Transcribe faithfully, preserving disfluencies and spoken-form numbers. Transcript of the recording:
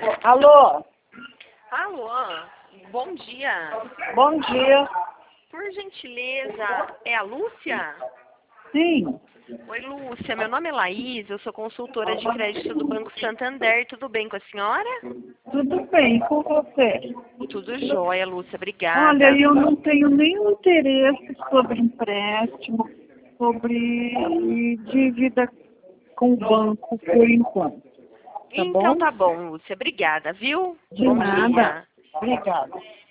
Alô, Alô, bom dia. bom dia. Por gentileza, é a Lúcia? Sim, Oi, Lúcia, meu nome é Laís, eu sou consultora de crédito do Banco Santander. Tudo bem com a senhora? tudo bem com você? Tudo jóia, Lúcia, obrigada. Olha, eu não tenho nenhum interesse sobre empréstimo, sobre dívida com o banco por enquanto. Tá Então bom? tá bom, Lúcia, obrigada, viu? De Bom nada. dia. Obrigada.